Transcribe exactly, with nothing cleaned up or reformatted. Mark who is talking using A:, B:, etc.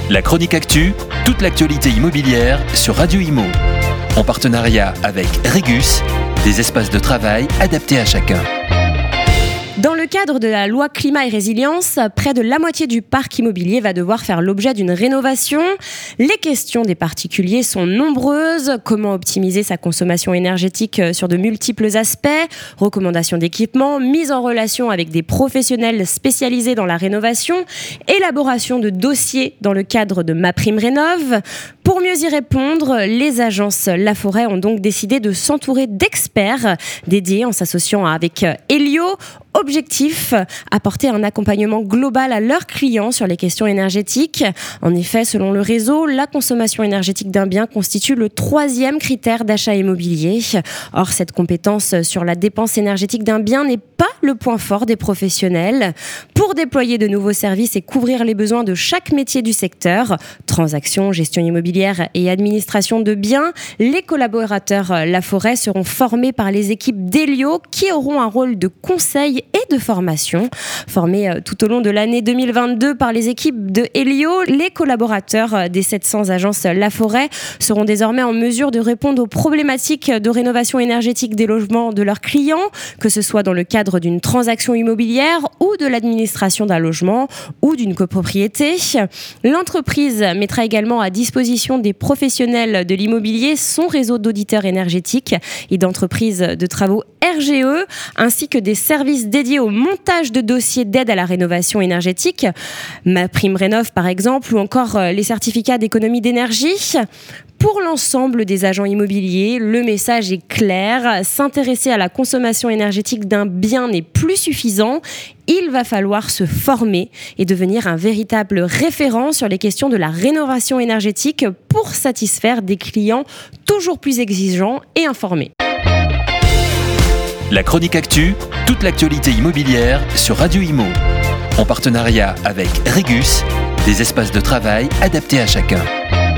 A: La chronique actu, toute l'actualité immobilière sur Radio Imo. En partenariat avec Regus, des espaces de travail adaptés à chacun.
B: Dans le cadre de la loi climat et résilience, près de la moitié du parc immobilier va devoir faire l'objet d'une rénovation. Les questions des particuliers sont nombreuses. Comment optimiser sa consommation énergétique sur de multiples aspects? Recommandations d'équipement, mise en relation avec des professionnels spécialisés dans la rénovation, élaboration de dossiers dans le cadre de MaPrimeRénov'. Pour mieux y répondre, les agences Laforêt ont donc décidé de s'entourer d'experts dédiés en s'associant avec Elio. Objectif, apporter un accompagnement global à leurs clients sur les questions énergétiques. En effet, selon le réseau, la consommation énergétique d'un bien constitue le troisième critère d'achat immobilier. Or, cette compétence sur la dépense énergétique d'un bien n'est pas le point fort des professionnels. Pour déployer de nouveaux services et couvrir les besoins de chaque métier du secteur, transactions, gestion immobilière et administration de biens, les collaborateurs Laforêt seront formés par les équipes d'Elio qui auront un rôle de conseil et de formation. Formés tout au long de l'année deux mille vingt-deux par les équipes de Elio, les collaborateurs des sept cents agences Laforêt seront désormais en mesure de répondre aux problématiques de rénovation énergétique des logements de leurs clients, que ce soit dans le cadre d'une transaction immobilière ou de l'administration d'un logement ou d'une copropriété. L'entreprise mettra également à disposition des professionnels de l'immobilier son réseau d'auditeurs énergétiques et d'entreprises de travaux R G E, ainsi que des services dédiés au montage de dossiers d'aide à la rénovation énergétique, MaPrimeRénov' par exemple, ou encore les certificats d'économie d'énergie. Pour l'ensemble des agents immobiliers, le message est clair. S'intéresser à la consommation énergétique d'un bien n'est plus suffisant. Il va falloir se former et devenir un véritable référent sur les questions de la rénovation énergétique pour satisfaire des clients toujours plus exigeants et informés.
A: La chronique actu, toute l'actualité immobilière sur Radio Imo. En partenariat avec Regus, des espaces de travail adaptés à chacun.